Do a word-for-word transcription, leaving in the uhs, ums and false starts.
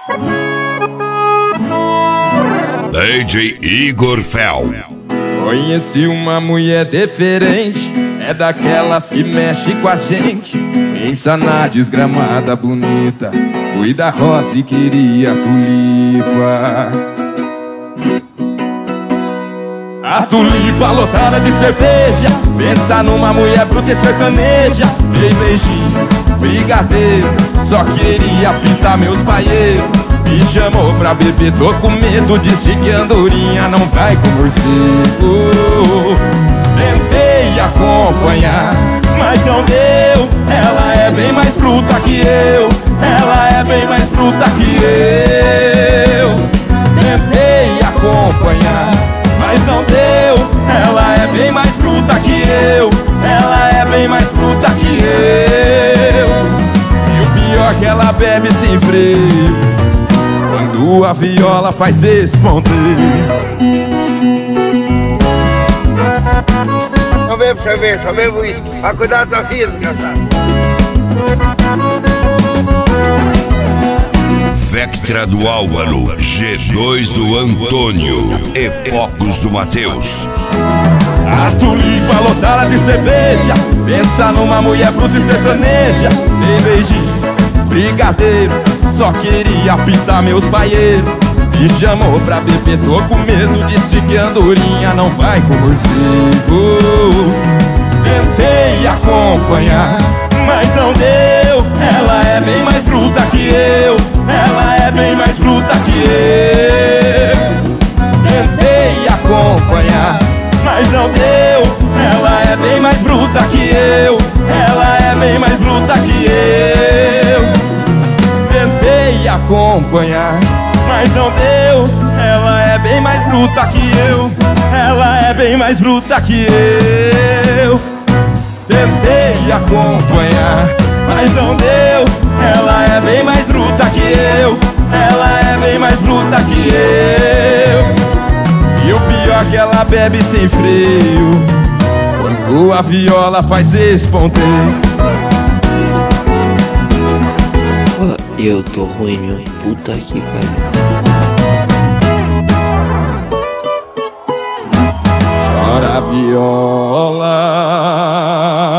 D J Igor Fel. Conheci uma mulher diferente, é daquelas que mexe com a gente. Pensa na desgramada bonita, fui da roça e queria tulipa. A tulipa lotada de cerveja, pensa numa mulher bruta e sertaneja. Dei beijinho, brigadeiro, só queria pintar meus baieiros. Me chamou pra beber, tô com medo, disse que andorinha não vai com morcego. Tentei acompanhar, mas não deu. Ela é bem mais bruta que eu, ela é bem mais bruta que eu. Tentei acompanhar, mas não deu. Ela é bem mais bruta que eu, ela é bem mais bruta que eu. E o pior é que ela bebe sem freio, quando a viola faz esse ponteio. Só bebo cerveja, só bebo uísque. Vai cuidar da tua filha, desgraçado. Vectra do Álvaro, G dois do Antônio e Focos do Matheus. A tulipa lotada de cerveja, pensa numa mulher bruta e sertaneja. Dei beijinho, brigadeiro, só queria pintar meus baieiros. Me chamou pra beber, tô com medo, disse que andorinha não vai com morcego. Tentei acompanhar, mas não deu. Ela é bem mais bruta que eu, ela é bem mais bruta que eu. Tentei acompanhar, mas não deu. Ela é bem mais bruta que eu, ela é bem mais bruta que eu. Tentei acompanhar, mas não deu. Ela é bem mais bruta que eu, ela é bem mais bruta que eu. Tentei acompanhar, mas não deu. Ela é bem mais bruta que eu, ela é bem mais bruta que eu. E o pior é que ela bebe sem freio, quando a viola faz esse ponteio. Eu tô ruim, meu. Puta que pariu. Chora a viola.